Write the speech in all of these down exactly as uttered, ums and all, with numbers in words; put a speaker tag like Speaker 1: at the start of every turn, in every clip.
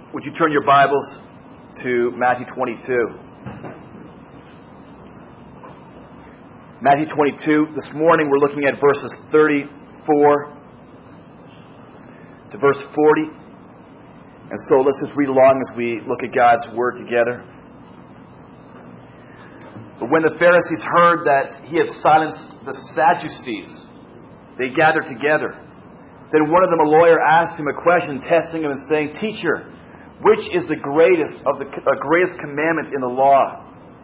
Speaker 1: Would you turn your Bibles to Matthew twenty-two? Matthew twenty-two. This morning we're looking at verses thirty-four to verse forty. And so let's just read along as we look at God's Word together. But when the Pharisees heard that he had silenced the Sadducees, they gathered together. Then one of them, a lawyer, asked him a question, testing him and saying, "Teacher, which is the greatest of the uh, greatest commandment in the law?"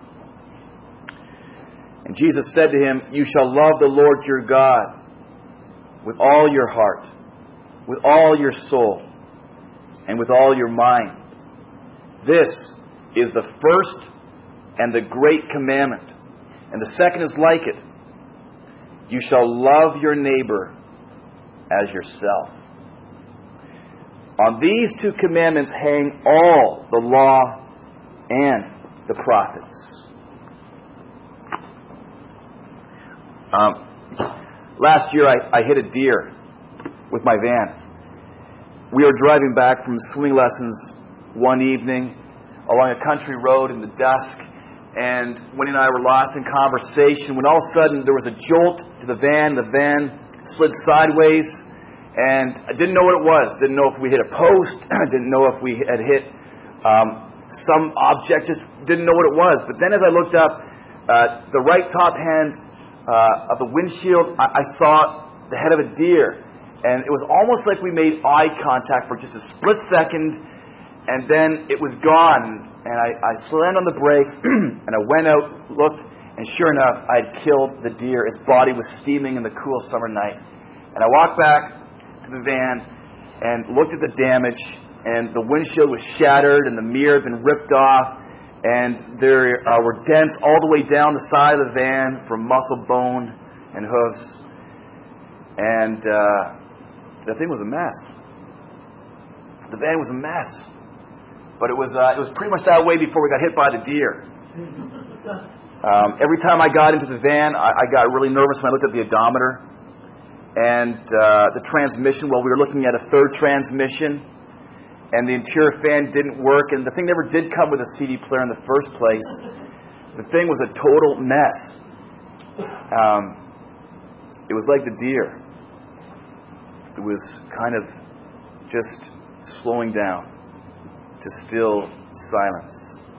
Speaker 1: And Jesus said to him, "You shall love the Lord your God with all your heart, with all your soul, and with all your mind. This is the first and the great commandment. And the second is like it. You shall love your neighbor as yourself. On these two commandments hang all the law and the prophets." Um, last year I, I hit a deer with my van. We were driving back from swimming lessons one evening along a country road in the dusk, and Winnie and I were lost in conversation when all of a sudden there was a jolt to the van. The van slid sideways, and I didn't know what it was. Didn't know if we hit a post. I didn't know if we had hit um, some object. Just didn't know what it was. But then as I looked up, uh, the right top hand uh, of the windshield, I, I saw the head of a deer. And it was almost like we made eye contact for just a split second, and then it was gone. And I, I slammed on the brakes, and I went out, looked, and sure enough, I had killed the deer. His body was steaming in the cool summer night. And I walked back to the van and looked at the damage, and the windshield was shattered, and the mirror had been ripped off, and there uh, were dents all the way down the side of the van from muscle, bone, and hooves. And uh, the thing was a mess. The van was a mess. But it was uh, it was pretty much that way before we got hit by the deer. Um, every time I got into the van, I, I got really nervous when I looked at the odometer. And uh, the transmission, well, we were looking at a third transmission, and the interior fan didn't work, and the thing never did come with a C D player in the first place. The thing was a total mess. Um, it was like the deer. It was kind of just slowing down to still silence.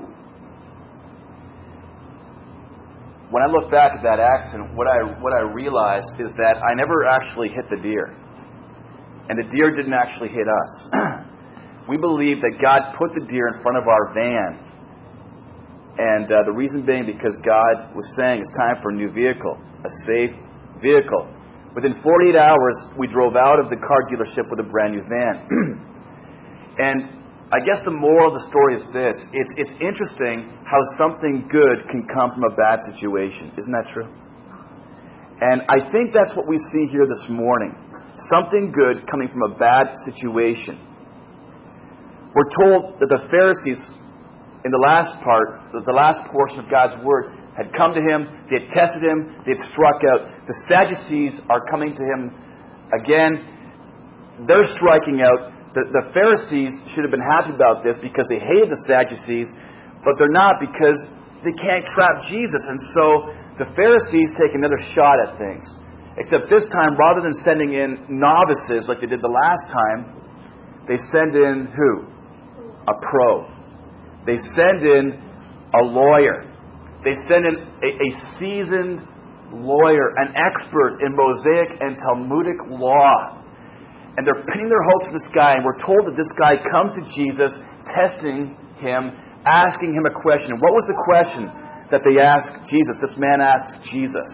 Speaker 1: When I look back at that accident, what I what I realized is that I never actually hit the deer. And the deer didn't actually hit us. We believe that God put the deer in front of our van. And uh, the reason being because God was saying it's time for a new vehicle, a safe vehicle. Within forty-eight hours, we drove out of the car dealership with a brand new van. And I guess the moral of the story is this. It's it's interesting how something good can come from a bad situation. Isn't that true? And I think that's what we see here this morning. Something good coming from a bad situation. We're told that the Pharisees, in the last part, the last portion of God's Word, had come to him, they had tested him, they had struck out. The Sadducees are coming to him again. They're striking out. The, the Pharisees should have been happy about this because they hated the Sadducees, but they're not because they can't trap Jesus. And so the Pharisees take another shot at things. Except this time, rather than sending in novices like they did the last time, they send in who? A pro. They send in a lawyer. They send in a, a seasoned lawyer, an expert in Mosaic and Talmudic law. And they're pinning their hopes on this guy, and we're told that this guy comes to Jesus, testing him, asking him a question. And what was the question that they asked Jesus? This man asks Jesus,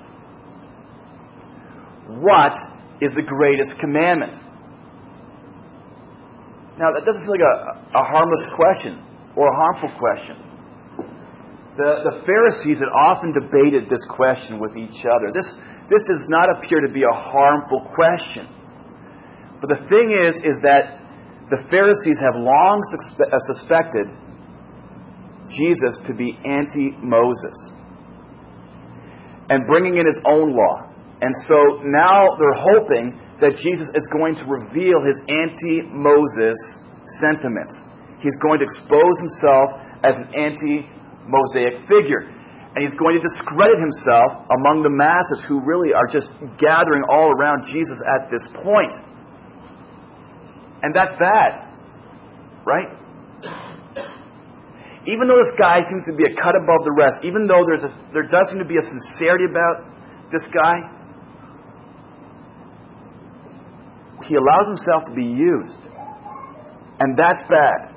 Speaker 1: "What is the greatest commandment?" Now, that doesn't seem like a, a harmless question or a harmful question. The, the Pharisees had often debated this question with each other. This, this does not appear to be a harmful question. But the thing is, is that the Pharisees have long suspe- uh, suspected Jesus to be anti-Moses and bringing in his own law. And so now they're hoping that Jesus is going to reveal his anti-Moses sentiments. He's going to expose himself as an anti-Mosaic figure. And he's going to discredit himself among the masses who really are just gathering all around Jesus at this point. And that's bad. Right? Even though this guy seems to be a cut above the rest, even though there's a, there does seem to be a sincerity about this guy, he allows himself to be used. And that's bad.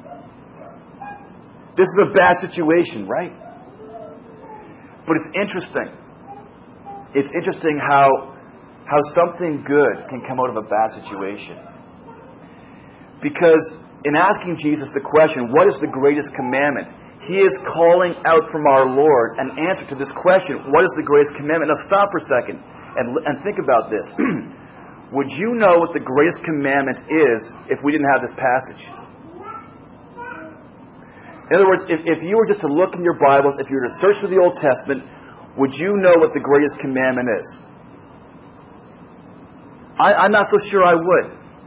Speaker 1: This is a bad situation, right? But it's interesting. It's interesting how, how something good can come out of a bad situation. Because in asking Jesus the question, what is the greatest commandment? He is calling out from our Lord an answer to this question, what is the greatest commandment? Now stop for a second and, and think about this. Would you know what the greatest commandment is if we didn't have this passage? In other words, if, if you were just to look in your Bibles, if you were to search through the Old Testament, would you know what the greatest commandment is? I, I'm not so sure I would.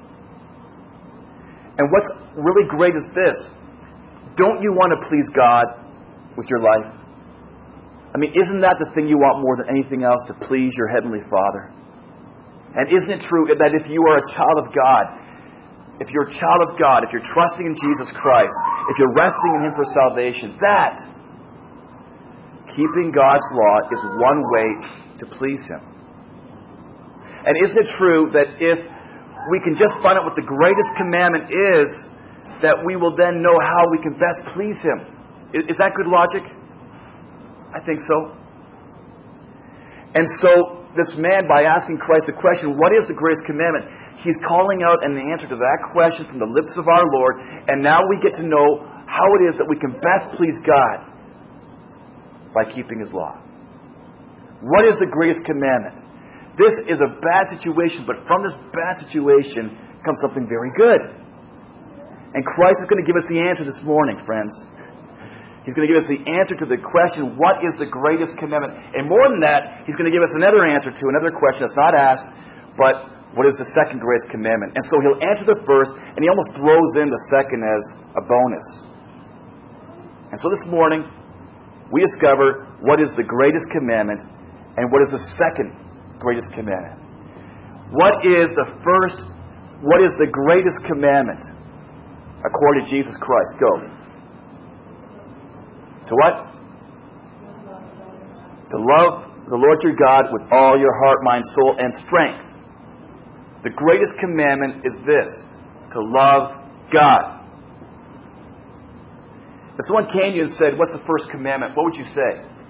Speaker 1: And what's really great is this. Don't you want to please God with your life? I mean, isn't that the thing you want more than anything else, to please your Heavenly Father? And isn't it true that if you are a child of God, if you're a child of God, if you're trusting in Jesus Christ, if you're resting in Him for salvation, that, keeping God's law, is one way to please Him. And isn't it true that if we can just find out what the greatest commandment is, that we will then know how we can best please Him? Is, is that good logic? I think so. And so, this man, by asking Christ the question, what is the greatest commandment? He's calling out an answer to that question from the lips of our Lord, and now we get to know how it is that we can best please God by keeping His law. What is the greatest commandment? This is a bad situation, but from this bad situation comes something very good. And Christ is going to give us the answer this morning, friends. He's going to give us the answer to the question, what is the greatest commandment? And more than that, He's going to give us another answer to another question that's not asked, but what is the second greatest commandment? And so He'll answer the first, and He almost throws in the second as a bonus. And so this morning, we discover what is the greatest commandment and what is the second greatest commandment. What is the first, what is the greatest commandment according to Jesus Christ? Go. To what? To love the Lord your God with all your heart, mind, soul, and strength. The greatest commandment is this: to love God. If someone came to you and said, what's the first commandment? What would you say?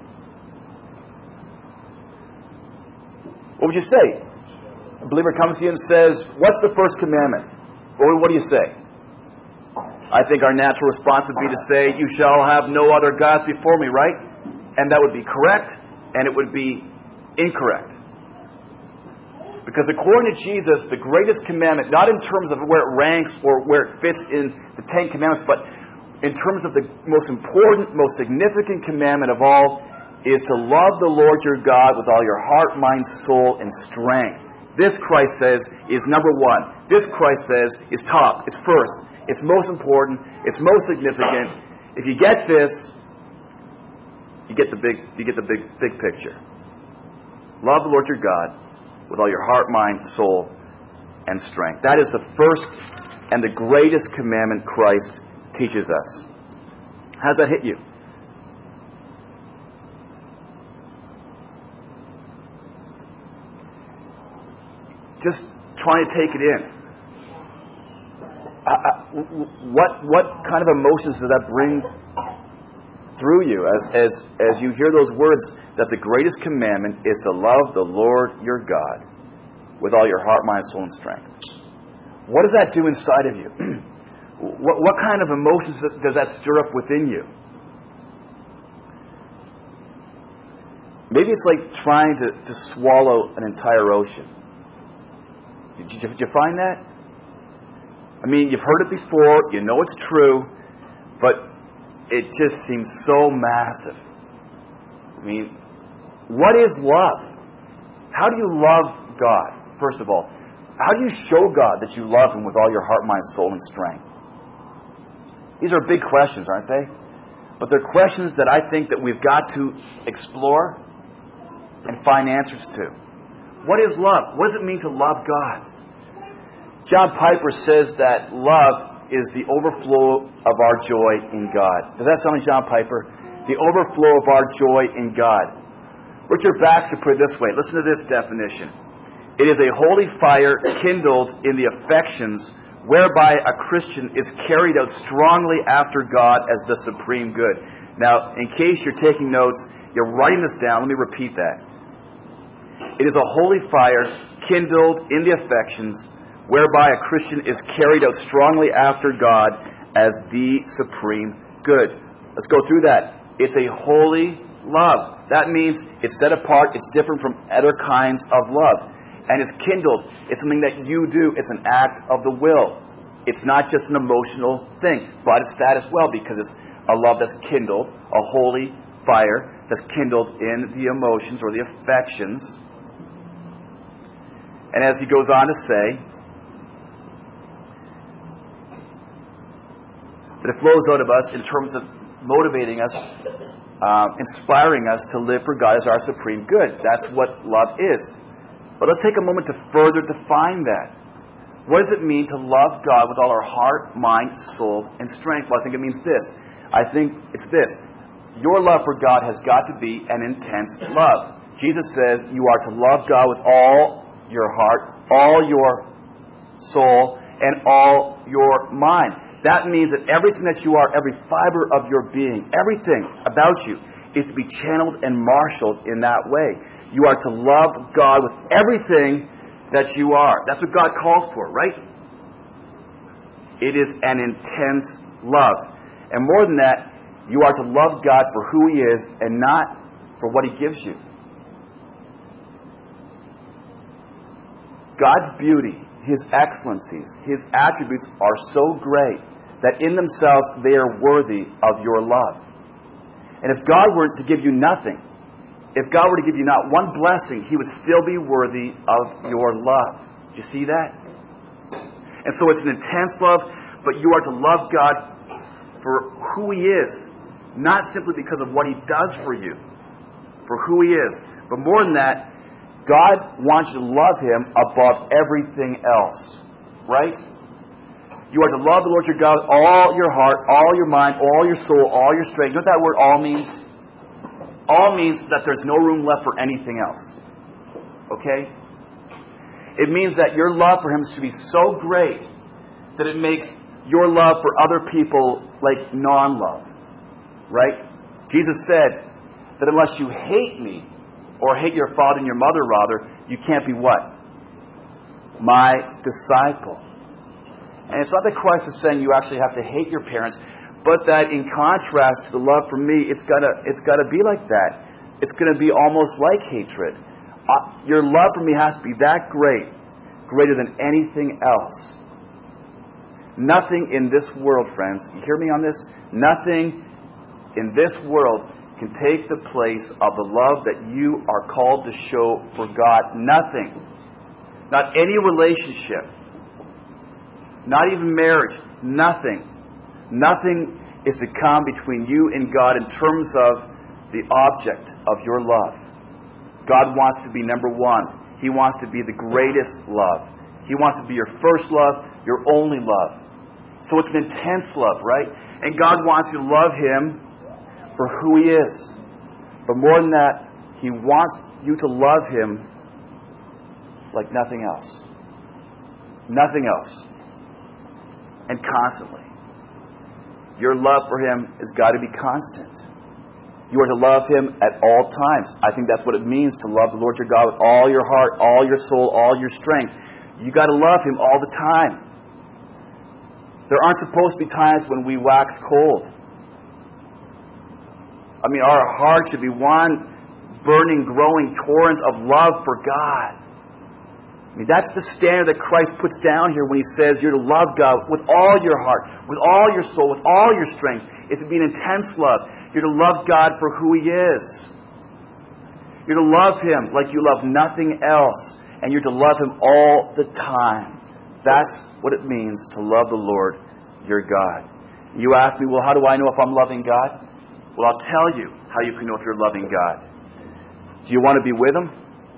Speaker 1: What would you say? A believer comes to you and says, what's the first commandment? Well, what do you say? I think our natural response would be to say, you shall have no other gods before me, right? And that would be correct, and it would be incorrect. Because according to Jesus, the greatest commandment, not in terms of where it ranks or where it fits in the Ten Commandments, but in terms of the most important, most significant commandment of all, is to love the Lord your God with all your heart, mind, soul, and strength. This, Christ says, is number one. This, Christ says, is top. It's first. It's most important. It's most significant. If you get this, you get the big, you get the big, big picture. Love the Lord your God with all your heart, mind, soul, and strength. That is the first and the greatest commandment Christ teaches us. How does that hit you? Just trying to take it in. Uh, uh, what what kind of emotions does that bring through you as, as, as you hear those words that the greatest commandment is to love the Lord your God with all your heart, mind, soul, and strength? What does that do inside of you? what, what kind of emotions does that stir up within you? Maybe it's like trying to, to swallow an entire ocean. Did you, did you find that? I mean, you've heard it before, you know it's true, but it just seems so massive. I mean, what is love? How do you love God, first of all? How do you show God that you love Him with all your heart, mind, soul, and strength? These are big questions, aren't they? But they're questions that I think that we've got to explore and find answers to. What is love? What does it mean to love God? John Piper says that love is the overflow of our joy in God. Does that sound like John Piper? The overflow of our joy in God. Richard Baxter put it this way. Listen to this definition. It is a holy fire kindled in the affections whereby a Christian is carried out strongly after God as the supreme good. Now, in case you're taking notes, you're writing this down. Let me repeat that. It is a holy fire kindled in the affections whereby a Christian is carried out strongly after God as the supreme good. Let's go through that. It's a holy love. That means it's set apart. It's different from other kinds of love. And it's kindled. It's something that you do. It's an act of the will. It's not just an emotional thing, but it's that as well, because it's a love that's kindled, a holy fire that's kindled in the emotions or the affections. And as he goes on to say, that it flows out of us in terms of motivating us, uh, inspiring us to live for God as our supreme good. That's what love is. But let's take a moment to further define that. What does it mean to love God with all our heart, mind, soul, and strength? Well, I think it means this. I think it's this. Your love for God has got to be an intense love. Jesus says you are to love God with all your heart, all your soul, and all your mind. That means that everything that you are, every fiber of your being, everything about you, is to be channeled and marshaled in that way. You are to love God with everything that you are. That's what God calls for, right? It is an intense love. And more than that, you are to love God for who He is and not for what He gives you. God's beauty, His excellencies, His attributes are so great that in themselves they are worthy of your love. And if God were to give you nothing, if God were to give you not one blessing, He would still be worthy of your love. Do you see that? And so it's an intense love, but you are to love God for who He is, not simply because of what He does for you, for who He is. But more than that, God wants you to love Him above everything else. Right? You are to love the Lord your God with all your heart, all your mind, all your soul, all your strength. You know what that word all means? All means that there's no room left for anything else. Okay? It means that your love for Him is to be so great that it makes your love for other people like non-love. Right? Jesus said that unless you hate me, or hate your father and your mother rather, you can't be what? My disciple. And it's not that Christ is saying you actually have to hate your parents, but that in contrast to the love for me, it's gotta it's gotta be like that. It's gonna be almost like hatred. Uh, your love for me has to be that great, greater than anything else. Nothing in this world, friends, you hear me on this? Nothing in this world can take the place of the love that you are called to show for God. Nothing. Not any relationship. Not even marriage. Nothing. Nothing is to come between you and God in terms of the object of your love. God wants to be number one. He wants to be the greatest love. He wants to be your first love, your only love. So it's an intense love, right? And God wants you to love Him for who He is. But more than that, He wants you to love Him like nothing else. Nothing else. And constantly. Your love for Him has got to be constant. You are to love Him at all times. I think that's what it means to love the Lord your God with all your heart, all your soul, all your strength. You got to love Him all the time. There aren't supposed to be times when we wax cold. I mean, our heart should be one burning, growing torrent of love for God. I mean, that's the standard that Christ puts down here when He says you're to love God with all your heart, with all your soul, with all your strength. It's to be an intense love. You're to love God for who He is. You're to love Him like you love nothing else. And you're to love Him all the time. That's what it means to love the Lord your God. You ask me, well, how do I know if I'm loving God? Well, I'll tell you how you can know if you're loving God. Do you want to be with Him?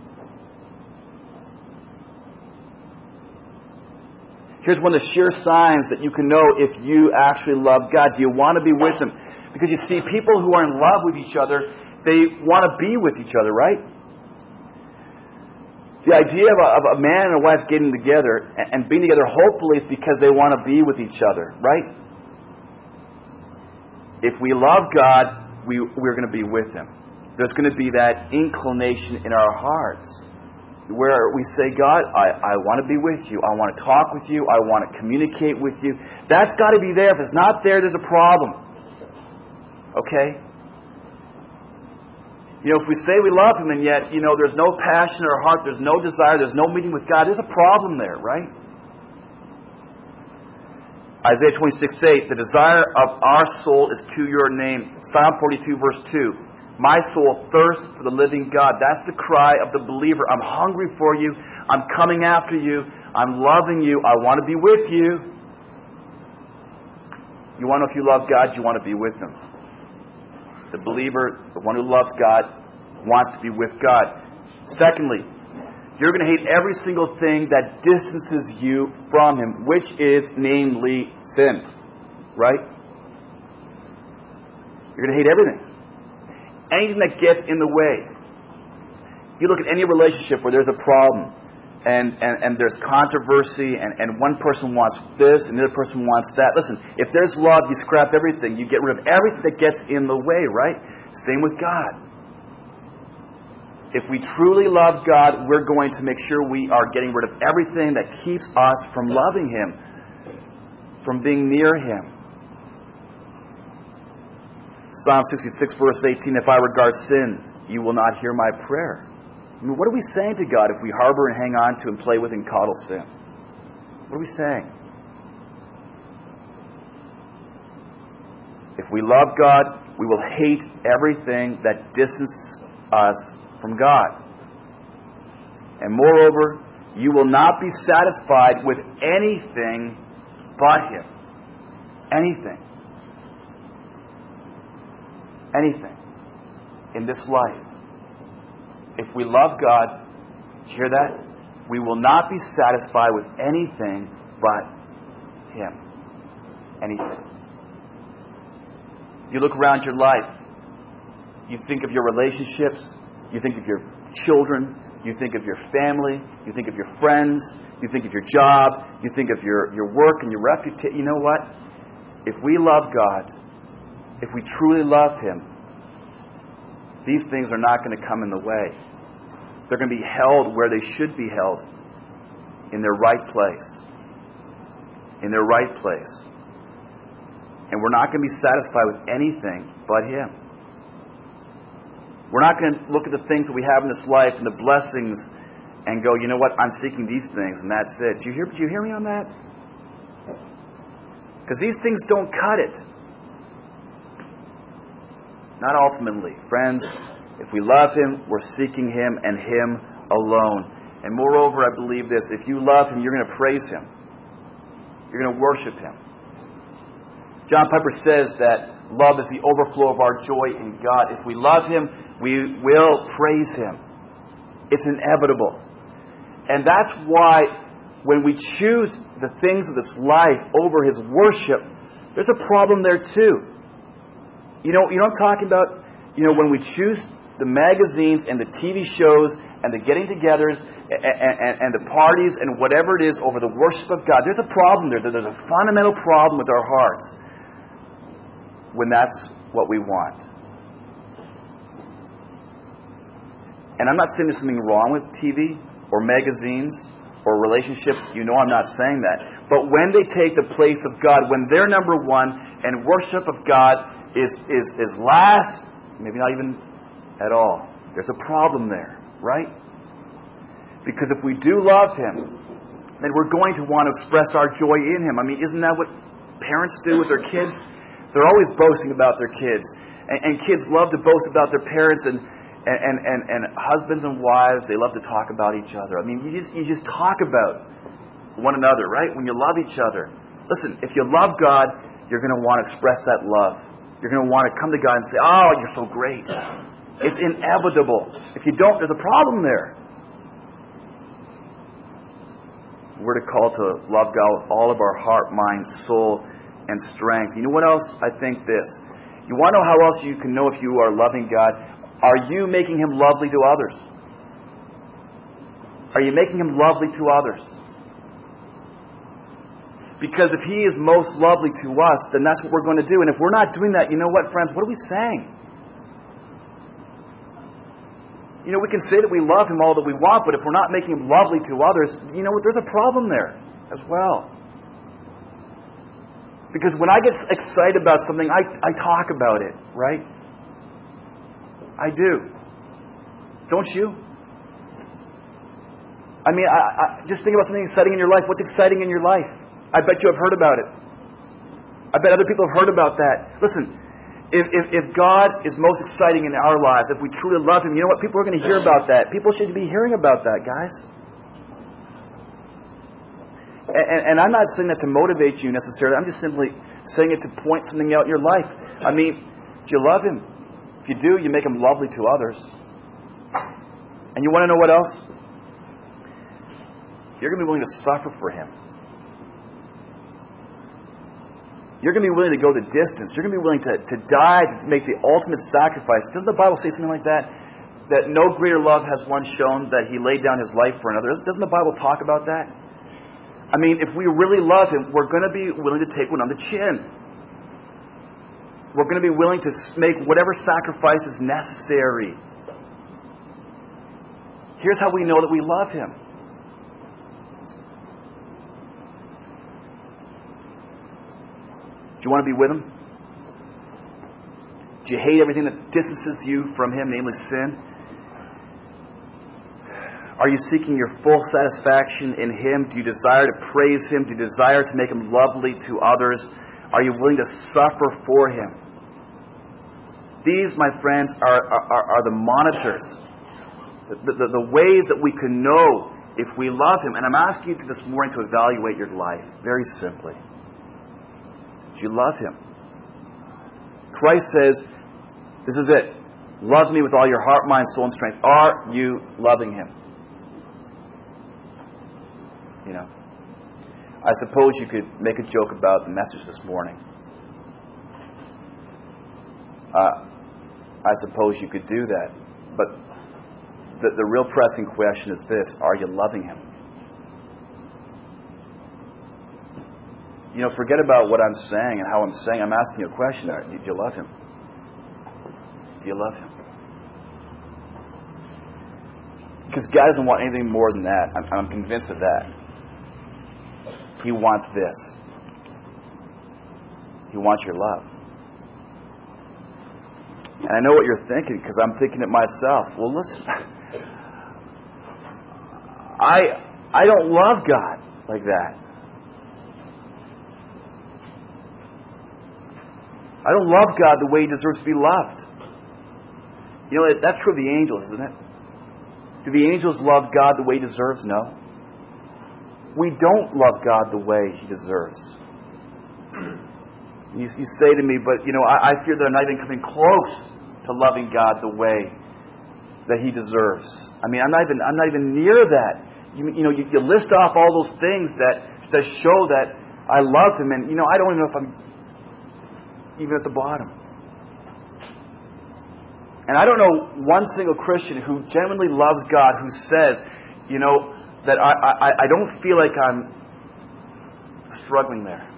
Speaker 1: Here's one of the sure signs that you can know if you actually love God. Do you want to be with Him? Because you see, people who are in love with each other, they want to be with each other, right? The idea of a, of a man and a wife getting together and being together, hopefully, is because they want to be with each other, right? If we love God, we, we're going to be with Him. There's going to be that inclination in our hearts where we say, God, I, I want to be with you. I want to talk with you. I want to communicate with you. That's got to be there. If it's not there, there's a problem. Okay? You know, if we say we love Him and yet, you know, there's no passion in our heart, there's no desire, there's no meeting with God, there's a problem there, right? Isaiah twenty-six eight, the desire of our soul is to your name. Psalm forty-two verse two, my soul thirsts for the living God. That's the cry of the believer. I'm hungry for you. I'm coming after you. I'm loving you. I want to be with you. You want to know if you love God, you want to be with Him. The believer, the one who loves God, wants to be with God. Secondly, you're going to hate every single thing that distances you from Him, which is namely sin. Right? You're going to hate everything. Anything that gets in the way. You look at any relationship where there's a problem and, and, and there's controversy and, and one person wants this and the other person wants that. Listen, if there's love, you scrap everything. You get rid of everything that gets in the way, right? Same with God. If we truly love God, we're going to make sure we are getting rid of everything that keeps us from loving Him, from being near Him. Psalm sixty-six verse eighteen, if I regard sin, you will not hear my prayer. I mean, what are we saying to God if we harbor and hang on to and play with and coddle sin? What are we saying? If we love God, we will hate everything that distances us from God. And moreover, you will not be satisfied with anything but Him. Anything. Anything in this life. If we love God, hear that? We will not be satisfied with anything but Him. Anything. You look around your life, you think of your relationships, you think of your children, you think of your family, you think of your friends, you think of your job, you think of your, your work and your reputation. You know what? If we love God, if we truly love Him, these things are not going to come in the way. They're going to be held where they should be held, in their right place. In their right place. And we're not going to be satisfied with anything but Him. We're not going to look at the things that we have in this life and the blessings and go, you know what, I'm seeking these things and that's it. Do you hear, do you hear me on that? Because these things don't cut it. Not ultimately. Friends, if we love Him, we're seeking Him and Him alone. And moreover, I believe this, if you love Him, you're going to praise Him. You're going to worship Him. John Piper says that love is the overflow of our joy in God. If we love Him, we will praise Him. It's inevitable. And that's why when we choose the things of this life over His worship, there's a problem there too. You know, you know what I'm talking about? You know, when we choose the magazines and the T V shows and the getting-togethers and, and, and the parties and whatever it is over the worship of God, there's a problem there. There's a fundamental problem with our hearts when that's what we want. And I'm not saying there's something wrong with T V or magazines or relationships. You know I'm not saying that. But when they take the place of God, when they're number one and worship of God is, is, is last, maybe not even at all, there's a problem there, right? Because if we do love Him, then we're going to want to express our joy in Him. I mean, isn't that what parents do with their kids? They're always boasting about their kids. And, and kids love to boast about their parents, and And, and, and husbands and wives, they love to talk about each other. I mean, you just you just talk about one another, right? When you love each other. Listen, if you love God, you're going to want to express that love. You're going to want to come to God and say, oh, you're so great. It's inevitable. If you don't, there's a problem there. We're to call to love God with all of our heart, mind, soul, and strength. You know what else? I think this. You want to know how else you can know if you are loving God? Are you making Him lovely to others? Are you making Him lovely to others? Because if He is most lovely to us, then that's what we're going to do. And if we're not doing that, you know what, friends? What are we saying? You know, we can say that we love Him all that we want, but if we're not making Him lovely to others, you know what? There's a problem there as well. Because when I get excited about something, I, I talk about it, right? I do. Don't you? I mean, I, I, just think about something exciting in your life. What's exciting in your life? I bet you have heard about it. I bet other people have heard about that. Listen, if, if, if God is most exciting in our lives, if we truly love Him, you know what? People are going to hear about that. People should be hearing about that, guys. And, and, and I'm not saying that to motivate you necessarily. I'm just simply saying it to point something out in your life. I mean, do you love Him? If you do, you make Him lovely to others. And you want to know what else? You're going to be willing to suffer for Him. You're going to be willing to go the distance. You're going to be willing to, to die, to make the ultimate sacrifice. Doesn't the Bible say something like that? That no greater love has one shown that He laid down His life for another. Doesn't the Bible talk about that? I mean, if we really love Him, we're going to be willing to take one on the chin. We're going to be willing to make whatever sacrifice is necessary. Here's how we know that we love Him. Do you want to be with Him? Do you hate everything that distances you from Him, namely sin? Are you seeking your full satisfaction in Him? Do you desire to praise Him? Do you desire to make Him lovely to others? Are you willing to suffer for Him? These, my friends, are, are, are the monitors, the, the, the ways that we can know if we love Him. And I'm asking you this morning to evaluate your life, very simply. Do you love Him? Christ says, this is it. Love me with all your heart, mind, soul, and strength. Are you loving Him? You know, I suppose you could make a joke about the message this morning. Uh, I suppose you could do that. But the, the real pressing question is this. Are you loving Him? You know, forget about what I'm saying and how I'm saying. I'm asking you a question. Do you love Him? Do you love Him? Because God doesn't want anything more than that. I'm, I'm convinced of that. He wants this. He wants your love. And I know what you're thinking, because I'm thinking it myself. Well, listen. I I don't love God like that. I don't love God the way He deserves to be loved. You know, that's true of the angels, isn't it? Do the angels love God the way He deserves? No. We don't love God the way He deserves. You, you say to me, but, you know, I, I fear that I'm not even coming close to loving God the way that He deserves. I mean, I'm not even, I'm not even near that. You, you know, you, you list off all those things that, that show that I love Him, and, you know, I don't even know if I'm even at the bottom. And I don't know one single Christian who genuinely loves God who says, you know, that I, I, I don't feel like I'm struggling there.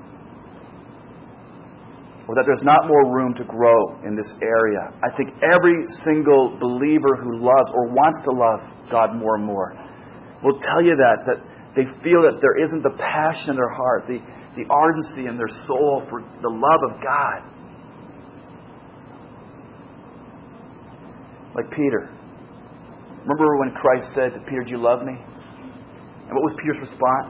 Speaker 1: Or that there's not more room to grow in this area. I think every single believer who loves or wants to love God more and more will tell you that, that they feel that there isn't the passion in their heart, the, the ardency in their soul for the love of God. Like Peter. Remember when Christ said to Peter, do you love me? And what was Peter's response?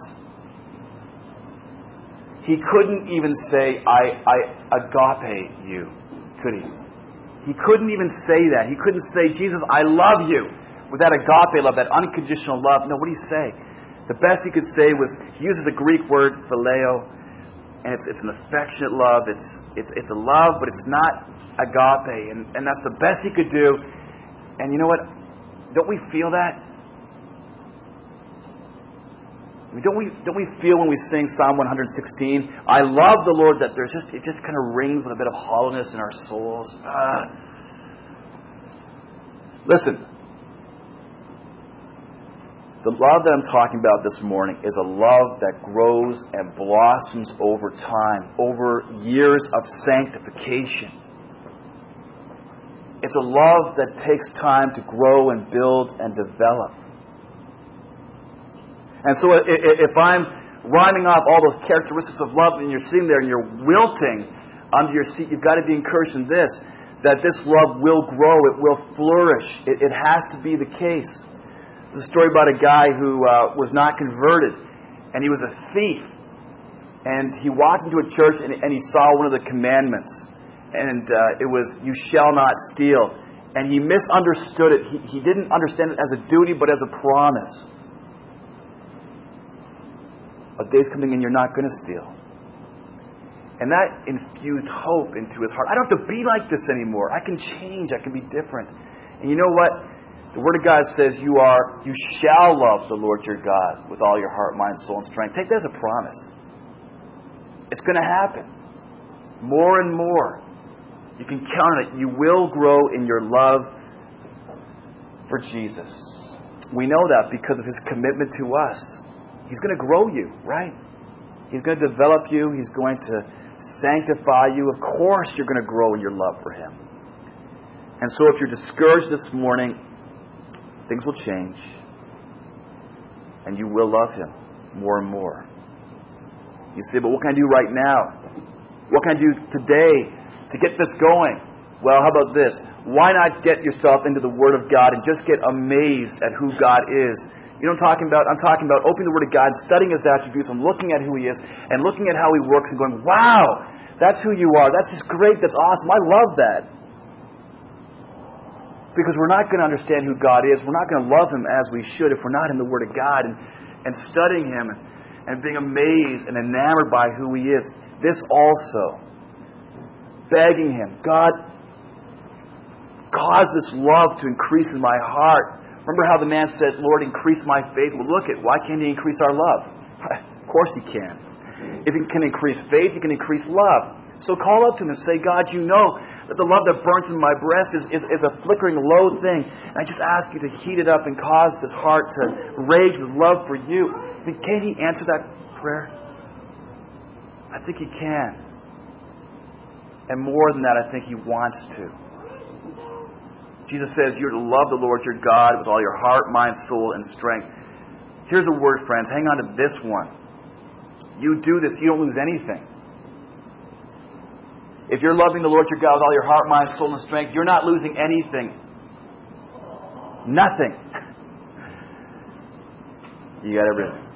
Speaker 1: He couldn't even say, I, I agape you, could he? He couldn't even say that. He couldn't say, Jesus, I love you, with that agape love, that unconditional love. No, what did he say? The best he could say was, he uses a Greek word, phileo, and it's it's an affectionate love. It's it's it's a love, but it's not agape, and, and that's the best He could do. And you know what? Don't we feel that? I mean, don't we don't we feel when we sing Psalm one sixteen? I love the Lord, that there's just it just kind of rings with a bit of hollowness in our souls. Ah. Listen, the love that I'm talking about this morning is a love that grows and blossoms over time, over years of sanctification. It's a love that takes time to grow and build and develop. And so if I'm rhyming off all those characteristics of love and you're sitting there and you're wilting under your seat, you've got to be encouraged in this, that this love will grow, it will flourish. It, it has to be the case. There's a story about a guy who uh, was not converted, and he was a thief. And he walked into a church and, and he saw one of the commandments. And uh, it was, you shall not steal. And he misunderstood it. He, he didn't understand it as a duty, but as a promise. A day's coming and you're not going to steal. And that infused hope into his heart. I don't have to be like this anymore. I can change. I can be different. And you know what? The Word of God says you are, you shall love the Lord your God with all your heart, mind, soul, and strength. Take that as a promise. It's going to happen. More and more. You can count on it. You will grow in your love for Jesus. We know that because of His commitment to us. He's going to grow you, right? He's going to develop you. He's going to sanctify you. Of course you're going to grow in your love for Him. And so if you're discouraged this morning, things will change. And you will love Him more and more. You say, but what can I do right now? What can I do today to get this going? Well, how about this? Why not get yourself into the Word of God and just get amazed at who God is? You know what I'm talking about? I'm talking about opening the Word of God, studying His attributes, and looking at who He is, and looking at how He works, and going, wow, that's who you are. That's just great. That's awesome. I love that. Because we're not going to understand who God is. We're not going to love Him as we should if we're not in the Word of God and, and studying Him and, and being amazed and enamored by who He is. This also, begging Him, God, cause this love to increase in my heart. Remember how the man said, Lord, increase my faith? Well, look at, why can't He increase our love? Of course He can. If He can increase faith, He can increase love. So call up to Him and say, God, you know that the love that burns in my breast is, is, is a flickering low thing. And I just ask you to heat it up and cause this heart to rage with love for you. I mean, can He answer that prayer? I think He can. And more than that, I think He wants to. Jesus says you're to love the Lord your God with all your heart, mind, soul, and strength. Here's a word, friends. Hang on to this one. You do this, you don't lose anything. If you're loving the Lord your God with all your heart, mind, soul, and strength, you're not losing anything. Nothing. You got everything.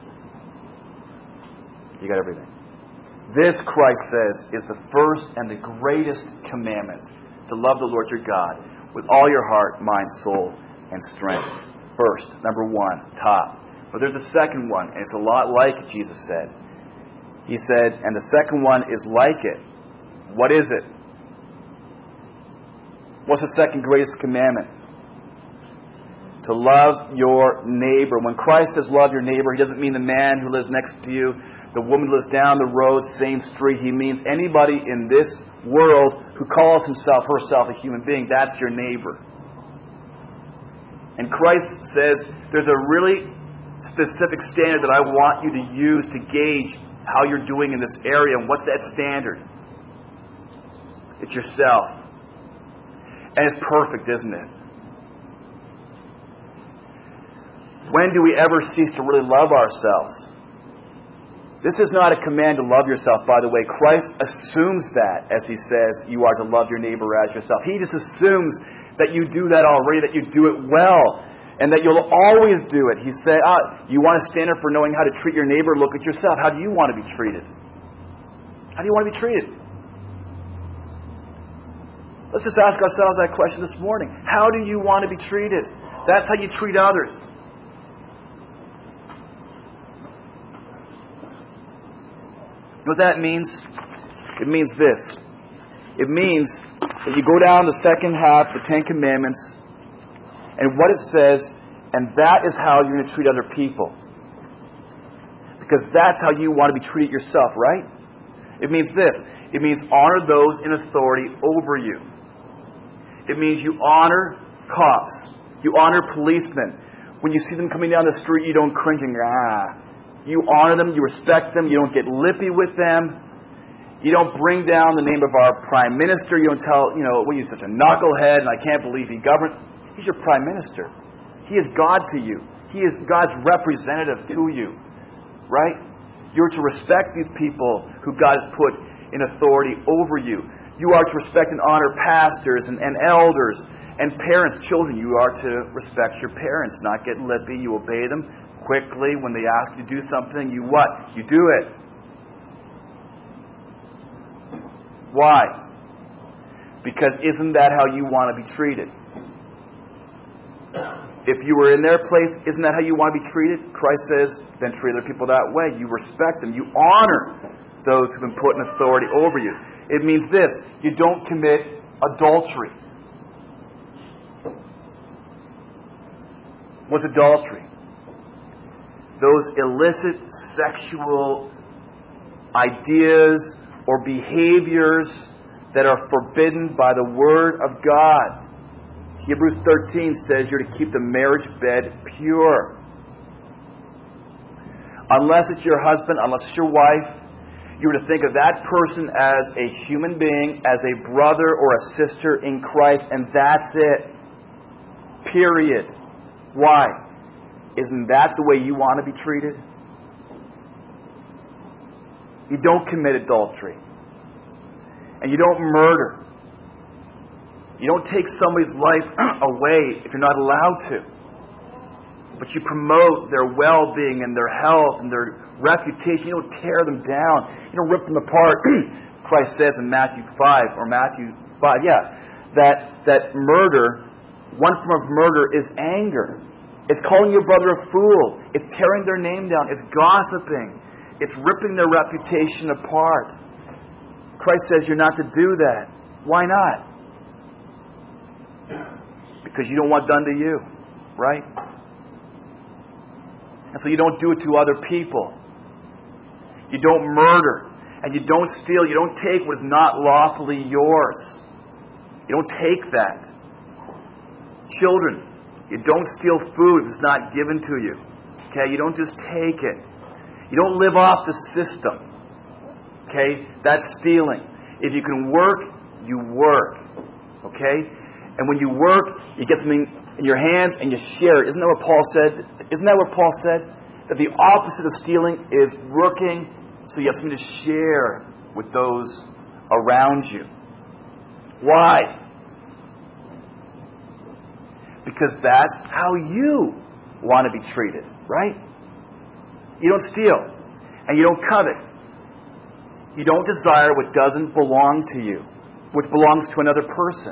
Speaker 1: You got everything. This, Christ says, is the first and the greatest commandment. To love the Lord your God with all your heart, mind, soul, and strength. First, number one, top. But there's a second one, and it's a lot like it, Jesus said. He said, and the second one is like it. What is it? What's the second greatest commandment? To love your neighbor. When Christ says love your neighbor, He doesn't mean the man who lives next to you, the woman who lives down the road, same street. He means anybody in this world who calls himself, herself a human being. That's your neighbor. And Christ says there's a really specific standard that I want you to use to gauge how you're doing in this area. And what's that standard? It's yourself. And it's perfect, isn't it? When do we ever cease to really love ourselves? This is not a command to love yourself, by the way. Christ assumes that as He says you are to love your neighbor as yourself. He just assumes that you do that already, that you do it well, and that you'll always do it. He said, ah, you want a standard for knowing how to treat your neighbor? Look at yourself. How do you want to be treated? How do you want to be treated? Let's just ask ourselves that question this morning. How do you want to be treated? That's how you treat others. what that means? It means this. It means that you go down the second half, the Ten Commandments, and what it says, and that is how you're going to treat other people. Because that's how you want to be treated yourself, right? It means this. It means honor those in authority over you. It means you honor cops. You honor policemen. When you see them coming down the street, you don't cringe and go, ah. You honor them, you respect them, you don't get lippy with them. You don't bring down the name of our Prime Minister. You don't tell, you know, well, he's such a knucklehead and I can't believe he governed. He's your Prime Minister. He is God to you. He is God's representative to you. Right? You're to respect these people who God has put in authority over you. You are to respect and honor pastors and, and elders and parents, children. You are to respect your parents, not get lippy. You obey them quickly. When they ask you to do something, you what? You do it. Why? Because isn't that how you want to be treated? If you were in their place, isn't that how you want to be treated? Christ says, then treat other people that way. You respect them. You honor those who've been put in authority over you. It means this. You don't commit adultery. What's adultery? Those illicit sexual ideas or behaviors that are forbidden by the Word of God. Hebrews thirteen says you're to keep the marriage bed pure. Unless it's your husband, unless it's your wife, you're to think of that person as a human being, as a brother or a sister in Christ, and that's it. Period. Why? Isn't that the way you want to be treated? You don't commit adultery. And you don't murder. You don't take somebody's life away if you're not allowed to. But you promote their well-being and their health and their reputation. You don't tear them down. You don't rip them apart. Christ says in Matthew five, or Matthew five, yeah, that, that murder, one form of murder is anger. It's calling your brother a fool. It's tearing their name down. It's gossiping. It's ripping their reputation apart. Christ says you're not to do that. Why not? Because you don't want done to you, right? And so you don't do it to other people. You don't murder. And you don't steal. You don't take what is not lawfully yours. You don't take that. Children, you don't steal food if it's not given to you. Okay? You don't just take it. You don't live off the system. Okay? That's stealing. If you can work, you work. Okay? And when you work, you get something in your hands and you share it. Isn't that what Paul said? Isn't that what Paul said? That the opposite of stealing is working so you have something to share with those around you. Why? Because that's how you want to be treated, right? You don't steal. And you don't covet. You don't desire what doesn't belong to you, which belongs to another person.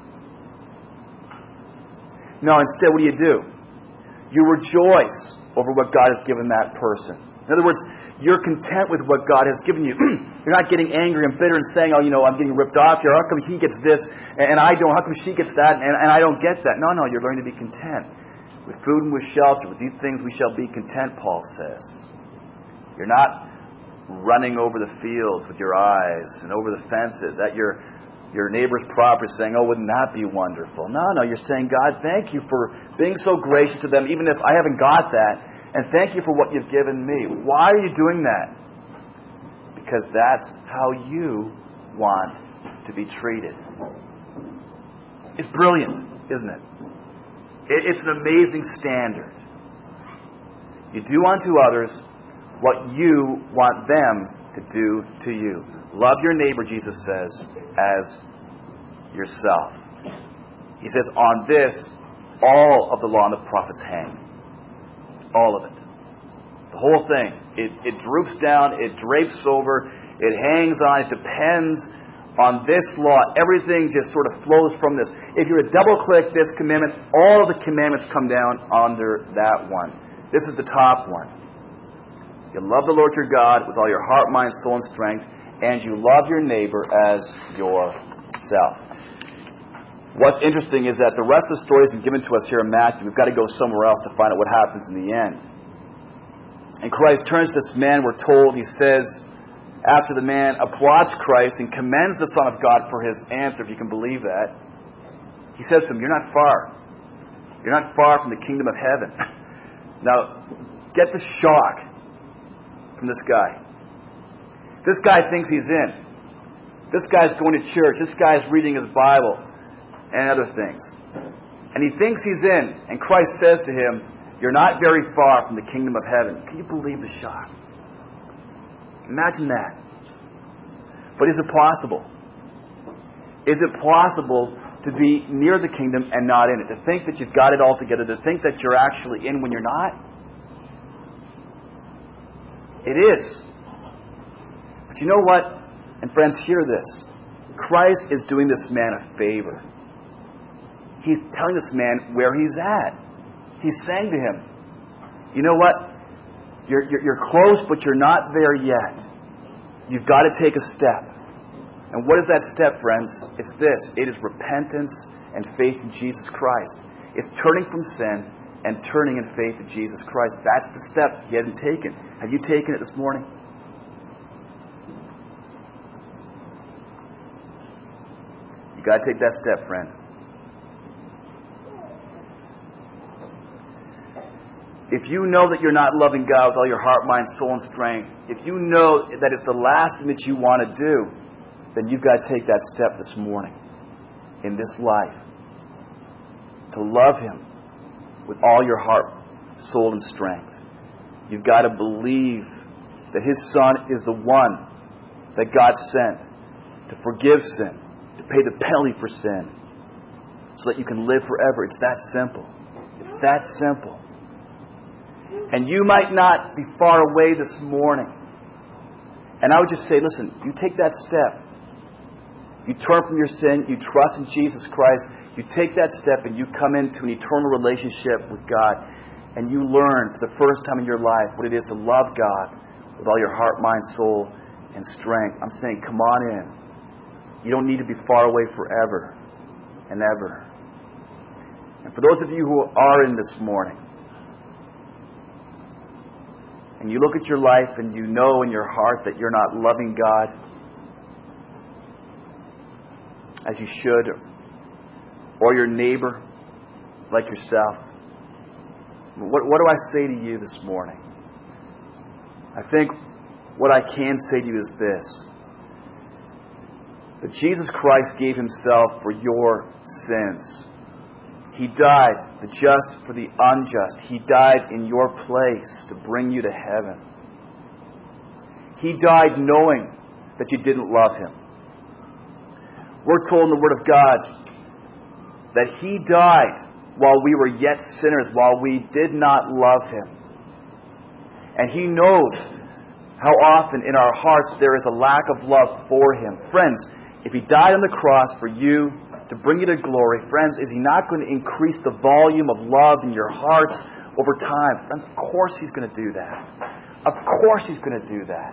Speaker 1: No, instead, what do you do? You rejoice over what God has given that person. In other words, you're content with what God has given you. You're not getting angry and bitter and saying, oh, you know, I'm getting ripped off here. How come he gets this and I don't? How come she gets that and, and I don't get that? No, no, you're learning to be content. With food and with shelter, with these things we shall be content, Paul says. You're not running over the fields with your eyes and over the fences at your your neighbor's property saying, oh, wouldn't that be wonderful? No, no, you're saying, God, thank you for being so gracious to them, even if I haven't got that, and thank you for what you've given me. Why are you doing that? Because that's how you want to be treated. It's brilliant, isn't it? It's an amazing standard. You do unto others what you want them to do to you. Love your neighbor, Jesus says, as yourself. He says, on this, all of the law and the prophets hang. All of it. The whole thing. It, it droops down, it drapes over, it hangs on, it depends on this law. Everything just sort of flows from this. If you were to double-click this commandment, all of the commandments come down under that one. This is the top one. You love the Lord your God with all your heart, mind, soul, and strength, and you love your neighbor as yourself. What's interesting is that the rest of the story isn't given to us here in Matthew. We've got to go somewhere else to find out what happens in the end. And Christ turns to this man, we're told, he says, after the man applauds Christ and commends the Son of God for his answer, if you can believe that, he says to him, you're not far. You're not far from the kingdom of heaven. Now, get the shock from this guy. This guy thinks he's in. This guy's going to church. This guy's reading his Bible and other things. And he thinks he's in. And Christ says to him, you're not very far from the kingdom of heaven. Can you believe the shock? Imagine that. But is it possible? Is it possible to be near the kingdom and not in it? To think that you've got it all together. To think that you're actually in when you're not? It is. But you know what? And friends, hear this. Christ is doing this man a favor. He's telling this man where he's at. He's saying to him, you know what? You're, you're, you're close, but you're not there yet. You've got to take a step. And what is that step, friends? It's this. It is repentance and faith in Jesus Christ. It's turning from sin and turning in faith in Jesus Christ. That's the step he hadn't taken. Have you taken it this morning? You've got to take that step, friend. If you know that you're not loving God with all your heart, mind, soul, and strength, if you know that it's the last thing that you want to do, then you've got to take that step this morning in this life to love Him with all your heart, soul, and strength. You've got to believe that His Son is the one that God sent to forgive sin, to pay the penalty for sin, so that you can live forever. It's that simple. It's that simple. And you might not be far away this morning. And I would just say, listen, you take that step. You turn from your sin. You trust in Jesus Christ. You take that step and you come into an eternal relationship with God. And you learn for the first time in your life what it is to love God with all your heart, mind, soul, and strength. I'm saying, come on in. You don't need to be far away forever and ever. And for those of you who are in this morning, and you look at your life and you know in your heart that you're not loving God as you should, or your neighbor like yourself, what, what do I say to you this morning? I think what I can say to you is this: that Jesus Christ gave Himself for your sins. He died, the just for the unjust. He died in your place to bring you to heaven. He died knowing that you didn't love Him. We're told in the Word of God that He died while we were yet sinners, while we did not love Him. And He knows how often in our hearts there is a lack of love for Him. Friends, if He died on the cross for you, to bring you to glory, friends, is He not going to increase the volume of love in your hearts over time? Friends, of course He's going to do that. Of course He's going to do that.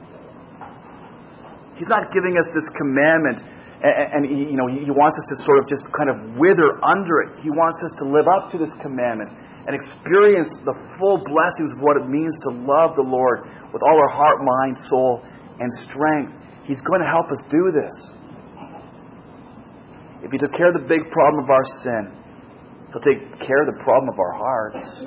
Speaker 1: He's not giving us this commandment and, and he, you know, He wants us to sort of just kind of wither under it. He wants us to live up to this commandment and experience the full blessings of what it means to love the Lord with all our heart, mind, soul, and strength. He's going to help us do this. If He took care of the big problem of our sin, He'll take care of the problem of our hearts.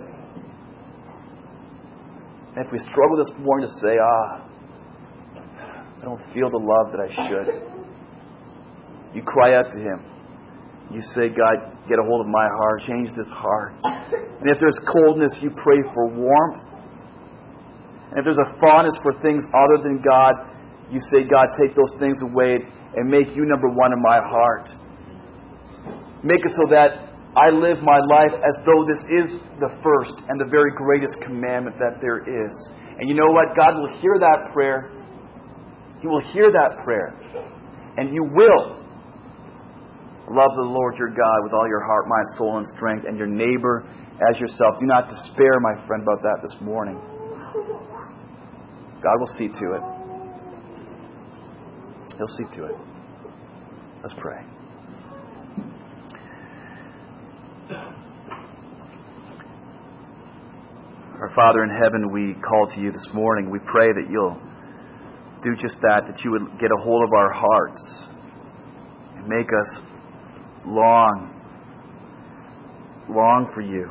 Speaker 1: And if we struggle this morning to say, ah, I don't feel the love that I should, you cry out to Him. You say, God, get a hold of my heart. Change this heart. And if there's coldness, you pray for warmth. And if there's a fondness for things other than God, you say, God, take those things away and make you number one in my heart. Make it so that I live my life as though this is the first and the very greatest commandment that there is. And you know what? God will hear that prayer. He will hear that prayer. And you will love the Lord your God with all your heart, mind, soul, and strength, and your neighbor as yourself. Do not despair, my friend, about that this morning. God will see to it. He'll see to it. Let's pray. Our Father in heaven, we call to you this morning. We pray that you'll do just that, that you would get a hold of our hearts and make us long, long for you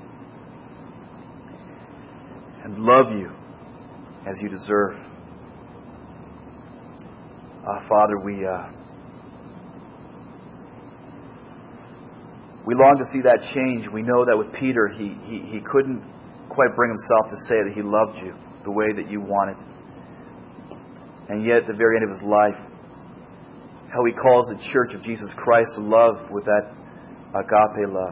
Speaker 1: and love you as you deserve. Uh, Father, we uh, we long to see that change. We know that with Peter, he, he, he couldn't quite bring himself to say that he loved you the way that you wanted. And yet, at the very end of his life, how he calls the church of Jesus Christ to love with that agape love.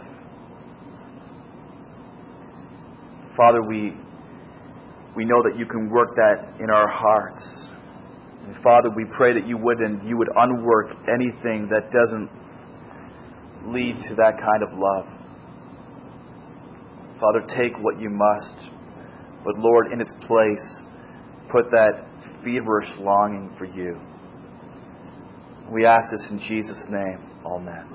Speaker 1: Father, we we know that you can work that in our hearts. And Father, we pray that you would and you would unwork anything that doesn't lead to that kind of love. Father, take what you must, but Lord, in its place, put that feverish longing for you. We ask this in Jesus' name. Amen.